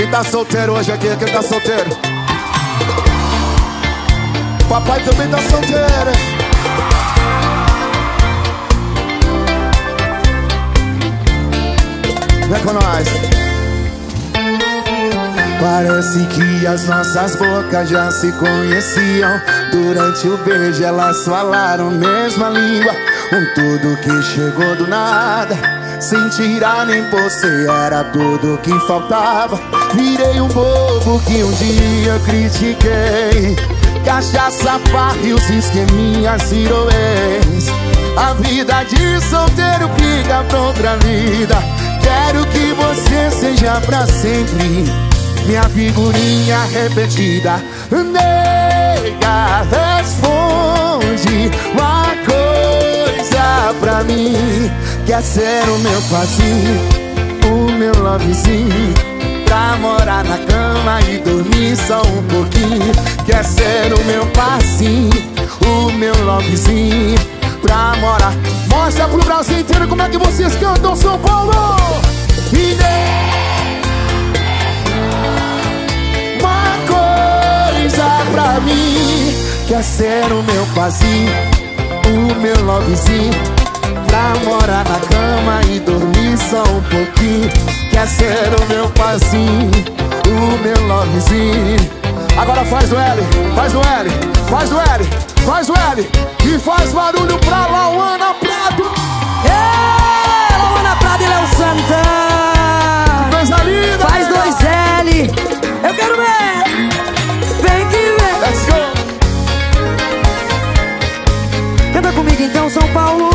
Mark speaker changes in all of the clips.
Speaker 1: tá solteiro hoje aqui? Quem tá solteiro? Papai também tá solteiro. Vem com nós. Parece que as nossas bocas já se conheciam. Durante o beijo elas falaram mesma língua. Um tudo que chegou do nada, sem tirar nem pôr, era tudo que faltava. Virei um bobo que um dia critiquei. Cachaça, farra e os esqueminhas virou ex. A vida de solteiro fica pra outra vida. Quero que você seja pra sempre minha figurinha repetida. Nega, responde uma coisa pra mim. Quer ser o meu passinho, o meu lovezinho, pra morar na cama e dormir só um pouquinho. Quer ser o meu passinho, o meu lovezinho, pra morar. Mostra pro Brasil inteiro como é que vocês cantam São Paulo. E uma coisa pra mim. Quer ser o meu passinho, o meu lovezinho, pra morar na cama e dormir só um pouquinho. Quer ser o meu passinho, o meu lovezinho. Agora faz o L, faz o L, faz o L, faz o L. E faz barulho pra Lauana Prado.
Speaker 2: Lauana Prado e Léo Santana.
Speaker 1: Coisa linda.
Speaker 2: Faz dois L. Eu quero ver. Vem que vem.
Speaker 1: Let's go.
Speaker 2: Canta comigo então, São Paulo.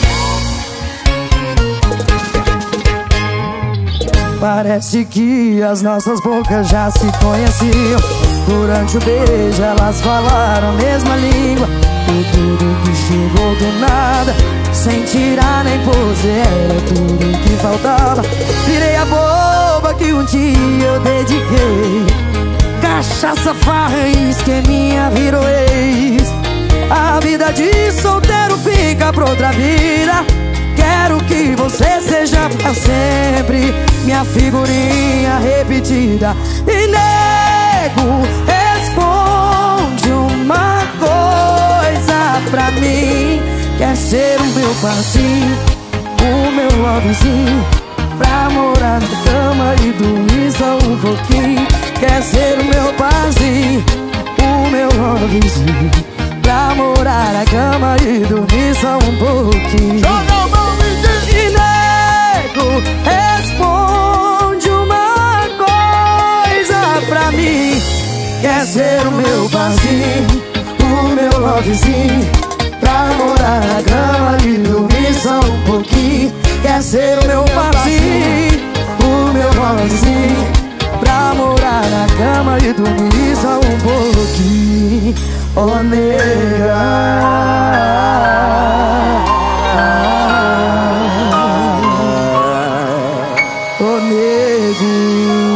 Speaker 2: Parece que as nossas bocas já se conheciam. Durante o beijo elas falaram a mesma língua. Tudo que chegou do nada, sem tirar nem pose, era tudo que faltava. Virei a boba que um dia eu dediquei. Cachaça, farra e esqueminha virou ex. A vida de solteiro fica pra outra vida. Quero que você seja pra sempre minha figurinha repetida. E nego, responde uma coisa pra mim. Quer ser o meu passinho, o meu lovezinho, pra morar na cama e dormir só um pouquinho. Quer ser o meu passinho, o meu lovezinho, pra morar na cama e dormir só um pouquinho. E nego, responde uma coisa pra mim. Quer ser o meu passinho, o meu lovezinho, pra morar na cama e dormir só um pouquinho. Quer ser o meu passinho, o meu lovezinho, pra morar na cama e dormir só um pouquinho. Oh, nega, oh, nego.